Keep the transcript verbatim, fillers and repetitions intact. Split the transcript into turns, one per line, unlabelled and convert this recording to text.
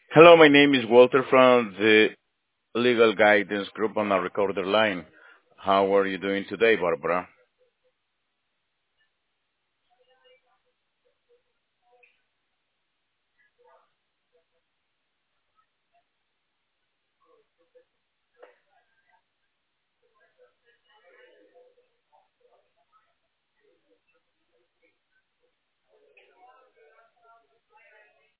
Hello, my name is Walter from the Legal Guidance Group on a recorder line. How are you doing today, Barbara?